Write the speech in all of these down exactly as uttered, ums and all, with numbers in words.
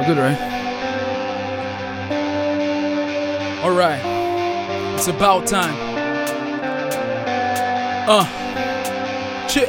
Sound good, right? Alright, it's about time. Uh, shit.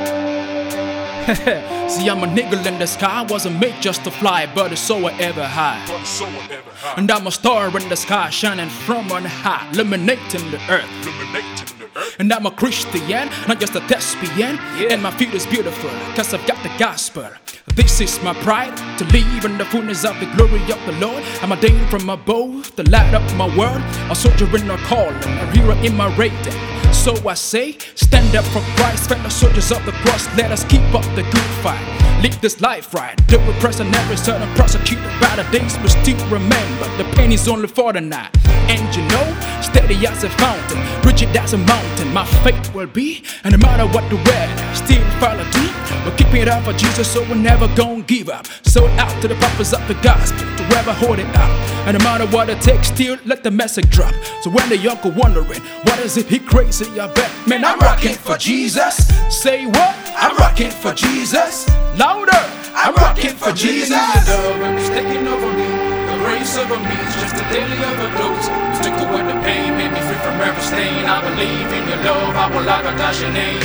See, I'm a nigga in the sky. Wasn't made just to fly, but it's so ever high. And I'm a star in the sky, shining from on high, illuminating the earth. And I'm a Christian, not just a thespian. Yeah. And my feet is beautiful, cause I've got the gospel. This is my pride, to live in the fullness of the glory of the Lord. I'm a day from above, the light of my world. A soldier in a calling, a hero in my rating. So I say, stand up for Christ, fellow soldiers of the cross. Let us keep up the good fight, live this life right. Do it present every certain prosecuted by the days, but still remember the pain is only for the night. And you know, steady as a fountain, rigid as a mountain, my faith will be. And no matter what the weather, still follow deep. We're keeping it up for Jesus, so we're never gonna give up. Sold out to the purpose of the gospel, to whoever hold it up. And no matter what it takes, still let the message drop. So when the young are wondering, what is it, he crazy? I bet, man, I'm rocking for Jesus. Say what? I'm rocking for Jesus. Louder! I'm rocking for Jesus. It's taking over me. The grace over me is just a daily overdose. You took away the pain, made me free from every stain. I believe in your love, I will advertise your name.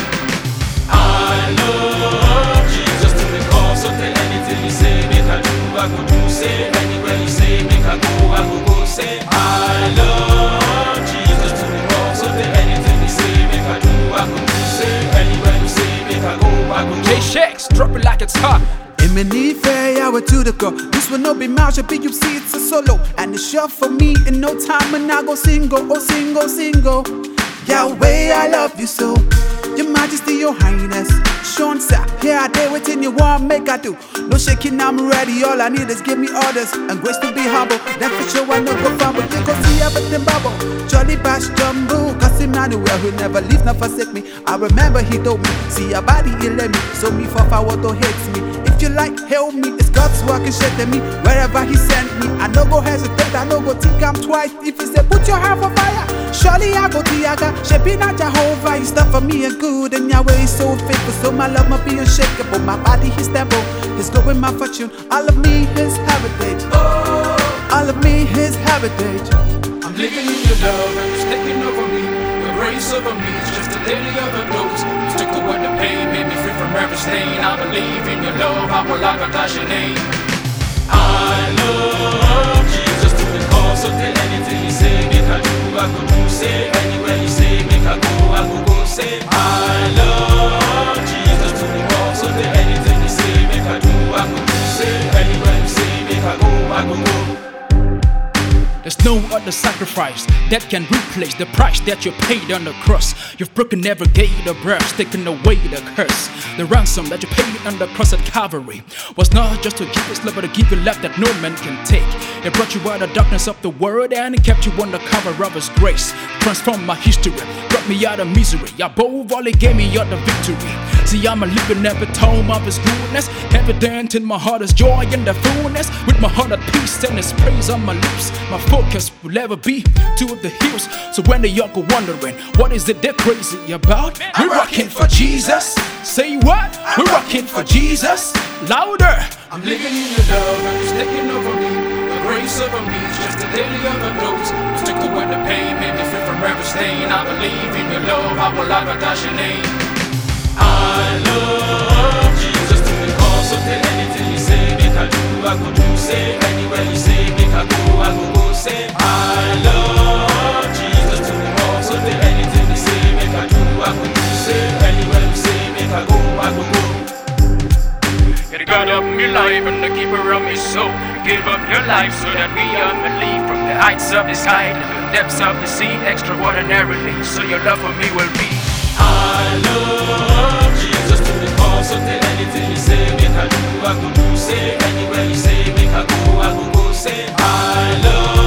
I love Jesus to the cause of the anything you say, make I do, I go do, say. Anywhere you say, make I go, I go go, say. I love Jesus to the cause of the anything you say, make I do, I go do, say. Anywhere you say, make I go, I go go. J-Shakes, drop it like it's hot. Eminife, I were to the go. This will not be martial, but you see it's a solo. And it's sure for me in no time, and I go single, oh single, single. Yahweh, I love you so. Your Majesty, Your Highness. Sean sir, here I dare within you want make I do. No shaking, I'm ready. All I need is give me orders and grace to be humble. Then for sure I know go fumble. You go see everything bubble. Jolly Bash Jumbo, cause Emmanuel who never leave, never forsake me. I remember he told me, see your body, he let me. So me for forward to hate me. If you like, help me. It's God's work and shit to me. Wherever he sent me, I no go hesitate, I no go think I'm twice. If he say put your hand for fire, surely I go Tiaga. Shaping out Jehovah, you stuff for me and good. And Yahweh is so faithful, so my love must be unshakable. My body, his temple, his going my fortune. All of me, his heritage. Oh, all of me, his heritage. I'm living in your love and it's taking over me. The grace over me is just a daily overdose. You took away the pain, made me free from every stain. I believe in your love, I will advertise your name. I love Jesus to the cause of the anything you say, make I do, I go do, say. Anywhere you say, make I go, I go go, say. I love Jesus to the cause of the anything you say, make I do, I go do, say. Anywhere you say, make I go, I go go. There's no other sacrifice that can replace the price that you paid on the cross. You've broken every gate of brass, taken away the curse. The ransom that you paid on the cross at Calvary was not just to give us love, but to give you love that no man can take. It brought you out of darkness of the world and it kept you on the cover of His grace. Transformed my history, brought me out of misery. Above all, it gave me all the victory. See, I'm a living epitome of His goodness. Evident in my heart is joy and the fullness. With my heart at peace and His praise on my lips, my focus will ever be to the hills. So when the young are wondering, what is it they're crazy about? We're rocking for Jesus. Say what? We're rocking for Jesus. Louder! I'm living in your love and it's taking over me. The grace over me is just a daily overdose. You took away the pain, made me free from every stain. I believe in your love, I will advertise your name. I love Jesus to the cause of the anything you say, make I do, I go do, say. Anywhere you say, make I go, I go go, say. I love Jesus to the cause of the anything you say, make I do, I go do, say. Anywhere you say, make I go, I go go. You're the God of my life and the keeper of my soul. You give up your life so that we are believe from the heights of the sky to the depths of the sea, extraordinarily. So your love for me will be. I love Jesus to the cause of the anything you say, make I do, I go do, say. Anywhere you say, make I go, I go go, say. I love